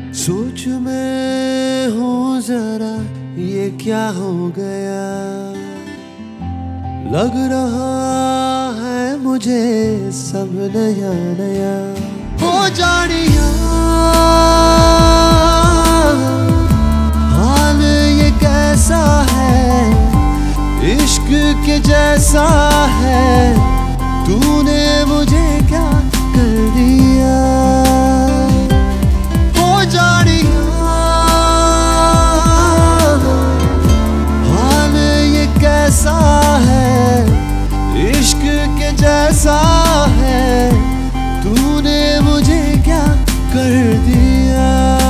सोच में हूँ जरा ये क्या हो गया, लग रहा है मुझे सब नया नया। हो जानिया हाल ये कैसा है, इश्क के जैसा है, तूने मुझे क्या कर दिया। हो जानिया हाल ये कैसा है, इश्क के जैसा है, तूने मुझे क्या कर दिया।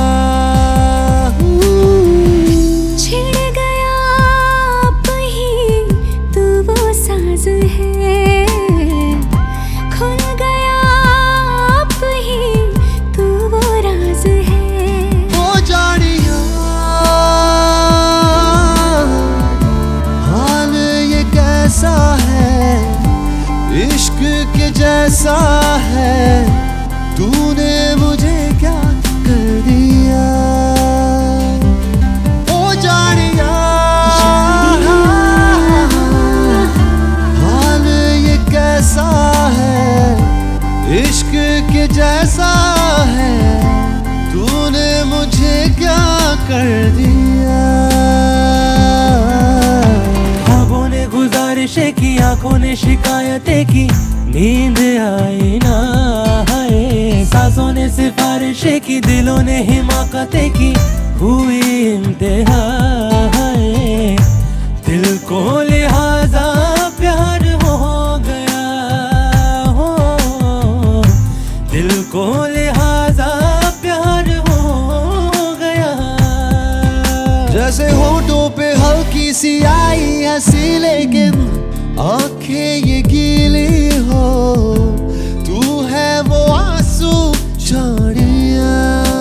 छिड़ गया अब ही तू वो साज है, खुल गया अब ही तू वो राज है। हो जानिया हाल ये कैसा है, इश्क के जैसा है, तूने मुझे क्या कर दिया। ओ जानिया हाल ये कैसा है, इश्क के जैसा है, तूने मुझे क्या कर दिया। ख्वाबों ने गुजारिशें की, आंखों ने शिकायतें की, नींद आई ना है। सांसों ने सिफारिशें की, दिलों ने हिमाकतें की, हुई इंतहा है। दिल को लिहाजा प्यार हो गया हो, दिल को लिहाजा प्यार हो गया। जैसे होठों पे हल्की सी आई हंसी, लेकिन आंखें ये गीली हो, तू है वो आंसू झाड़ियां।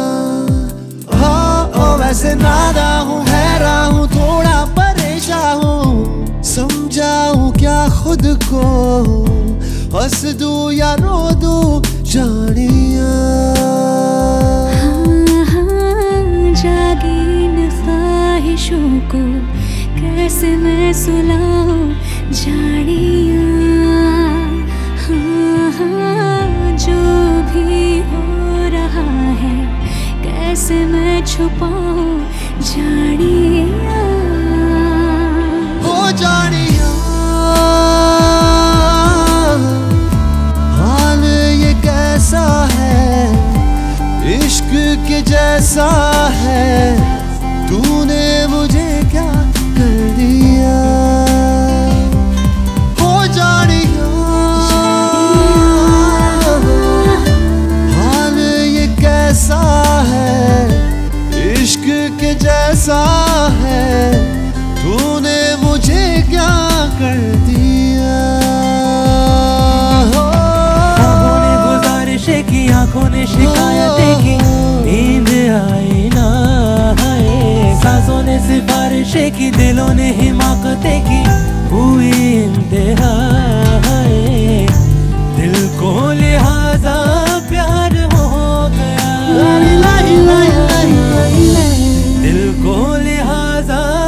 हाँ वैसे नादा हूँ, हैरान हूँ, थोड़ा परेशान हूँ, समझाऊं क्या खुद को, हंस दूं या रो दूं जानिया। जागी इन ख्वाहिशों को कैसे मैं सुलाऊं जानिया। जो भी हो रहा है कैसे मैं छुपाऊं जानिया। हो जानिया हाल ये कैसा है, इश्क के जैसा है, तूने मुझे क्या कर दिया। हो जानिया हाल ये कैसा है, इश्क के जैसा है, तूने मुझे क्या कर दिया। ख्वाबों ने गुजारिशें की, आंखों ने शिकायतें की, नींद आई ना है। सांसों ने सिफारिशें की, दिलों ने हिमाकतें की, हुई इंतहा है। दिल को लिहाजा प्यार हो गया, दिल को लिहाजा